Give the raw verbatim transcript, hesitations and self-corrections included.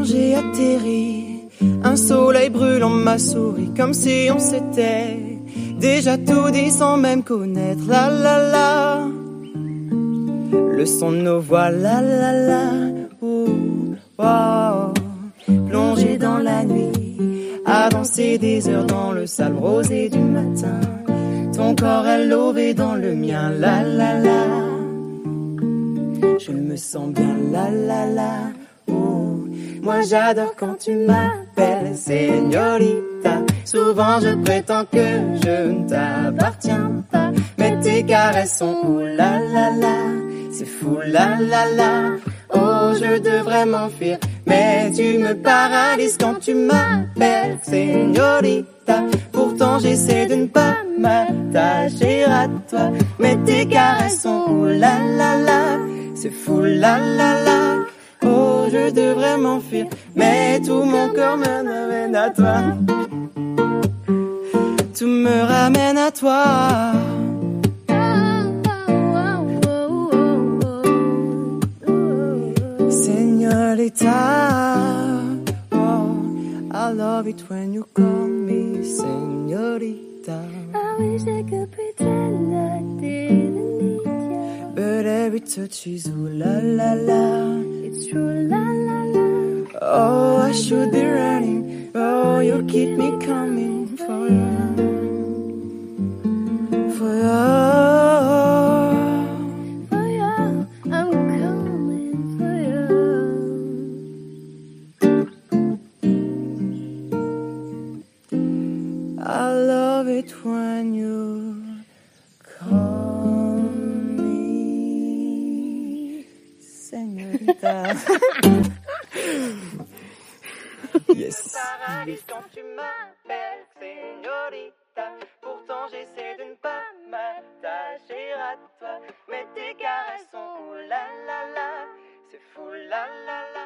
j'ai atterri, un soleil brûlant m'a souri, comme si on s'était déjà tout dit sans même connaître. La la la, le son de nos voix. La la la, ouh, wow. Plongé dans la nuit, à danser des heures dans le sable rosé du matin. Ton corps est lové dans le mien. La la la, je me sens bien. La la la, ouh. Moi j'adore quand tu m'appelles señorita. Souvent je prétends que je ne t'appartiens pas, mais tes caresses sont ouh la la la, c'est fou la la la. Oh, je devrais m'enfuir, mais tu me paralyses quand tu m'appelles señorita. Pourtant j'essaie de ne pas m'attacher à toi, mais tes caresses sont ouh la la la, c'est fou la la la. Oh, je devrais m'enfuir, mais tout mon corps me ramène à toi. Tout me ramène à toi. Señorita, oh, I love it when you call me señorita. I wish I could pretend I didn't need you, but every touch is ooh la la la. It's true la la la. Oh, I should be running, oh, you keep me coming for you, for you. I love it when you call me señorita. Yes. Paralyse quand tu m'appelles señorita. Pourtant j'essaie de ne pas m'attacher à toi, mais tes caresses sont ouh la la la, c'est fou la la la.